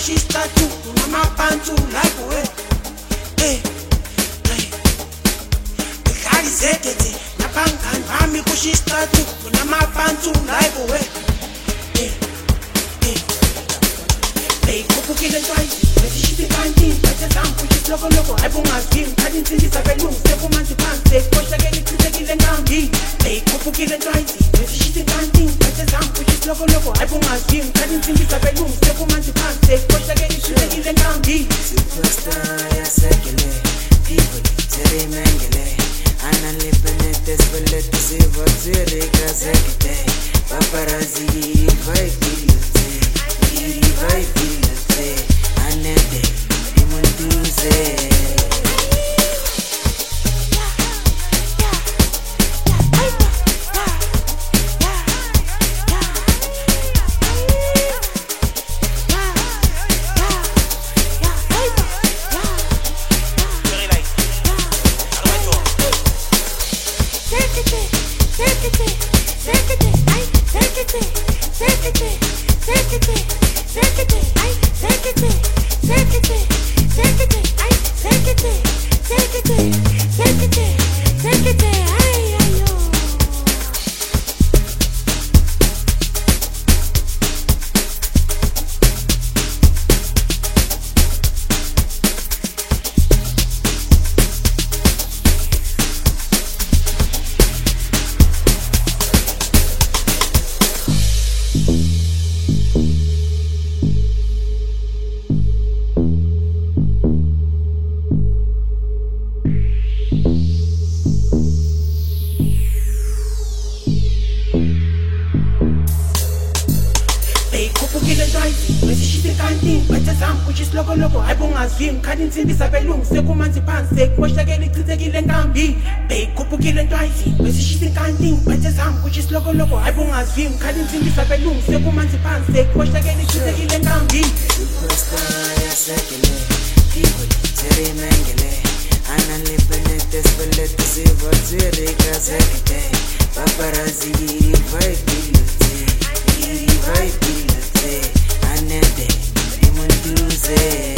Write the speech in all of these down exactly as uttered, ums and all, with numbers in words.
kushistatu unamapantu like we hey hey khali zekete napangani bami kushistatu unamapantu like we hey hey hey kupukile twice besishite kanti bathe sampu chisloko loko ayibungazi khali insindi sabelungu sekumanzi phansi koshake lichithekile ngambi hey kupukile twice besishite kanti bathe sampu chisloko loko ayibungazi khali insindi sabelungu sekumanzi phansi koshake lichithekile ngambi superstar yasekele people tere mengele analipene spelete sivotsirika zekete paparazzi vai pilute vai pilute anede imunduze khali insimbi sabelungu sekumanzi phansi koshake lichithekile ngambi beyikhuphukile ntwayizi besishise kanti bathe zami kuthi isiloko loko ayibungazi khali insimbi sabelungu sekumanzi phansi koshake lichithekile ngambi superstar yasekele people tere mengele analipene spelete sivotsirika zekete paparazzi vai pilute vai pilute anede imunduze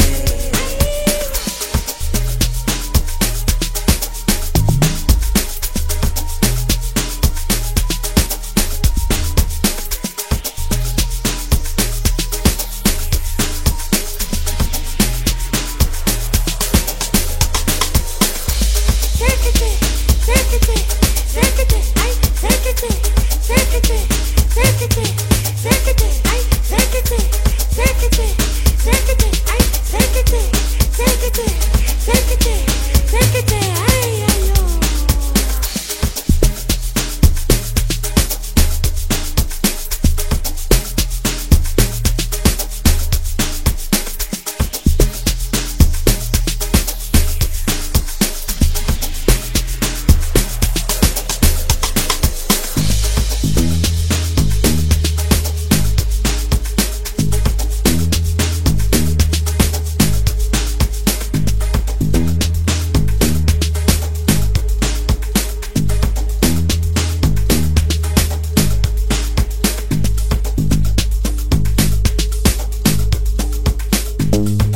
you